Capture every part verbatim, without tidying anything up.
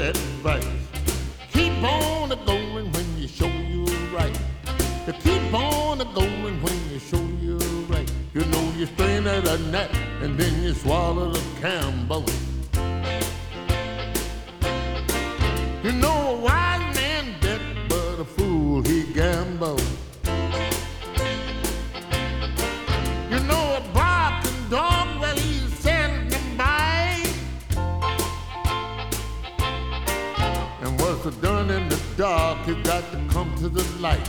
advice. Keep on going when you show you're right. To keep on going when you show you're right. You know you strain at a gnat and then you swallow the Campbell. You know a wise man bet, but a fool he gambles. You know a barking dog, well he's seldom bite. And what's done in the dark, you got to come to the light.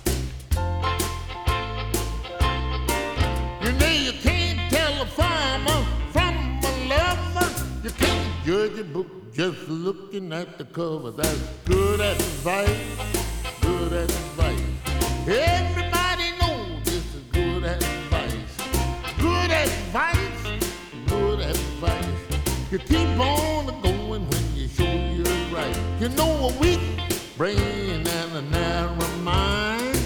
You know you can't tell a farmer from a lover. You can't judge a book just looking at the cover. That's good advice, good advice. Everybody knows this is good advice. Good advice, good advice. You keep on going when you show you're right. You know a weak brain and a narrow mind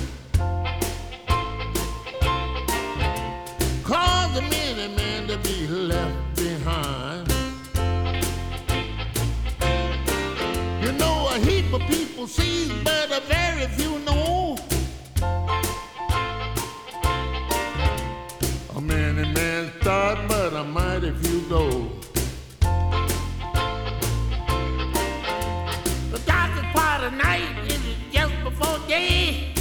cause a many man to be left behind. You know a heap of people see, but a very few know. A many man start, but a mighty few go. The darkest part of night is just before day.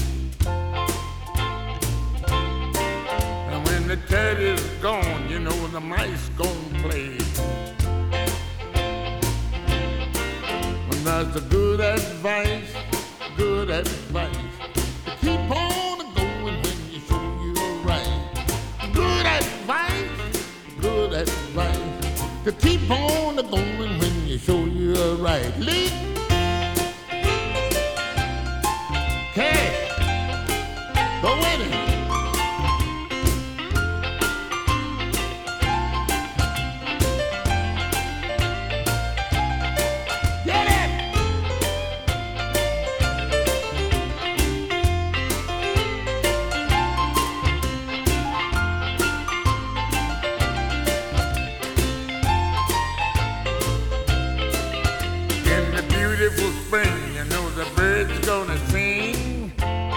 And when the teddy's gone, you know the mice gon' play. And that's a good advice, good advice. To keep on going when you show you're right. Good advice, good advice. To keep on going when you show you're right. Lee. Cash, go with it. Beautiful spring, you know the birds gonna sing.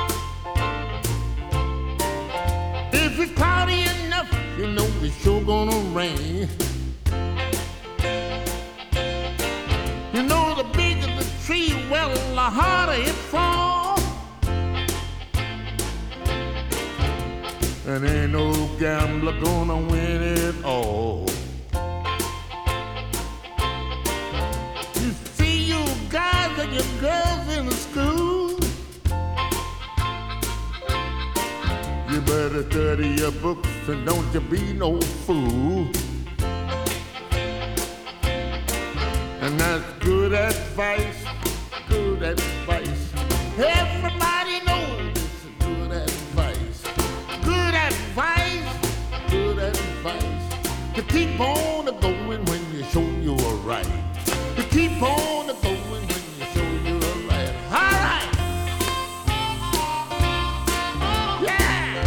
If it's cloudy enough, you know it's sure gonna rain. You know the bigger the tree, well the harder it falls. And ain't no gambler gonna win it all. Guys and your girls in the school, you better study your books and don't you be no fool. And that's good advice, good advice. Everybody knows this is good advice. Good advice, good advice. To keep on going when you show you're right. To keep on going when you show you're right. All right. Yeah.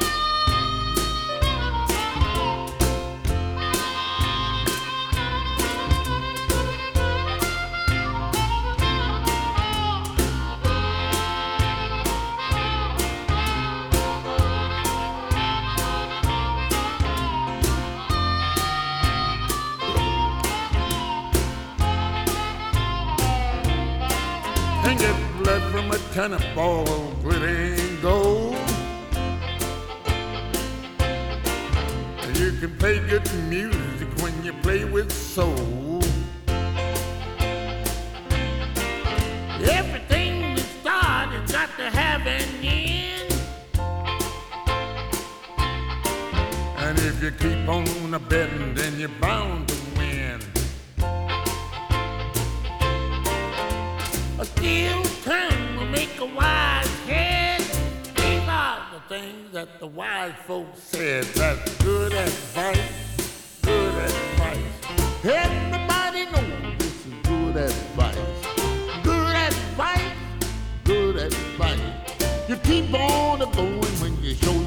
Can't get blood from a tennis ball, but it ain't gold. You can play good music when you play with soul. Everything you start has got to have an end. And if you keep on a betting, then you're bound to win. A steel tongue will make a wise head. These are the things that the wise folks said. That's good advice, good advice. Everybody knows this is good advice. Good advice, good advice. You keep on going when you show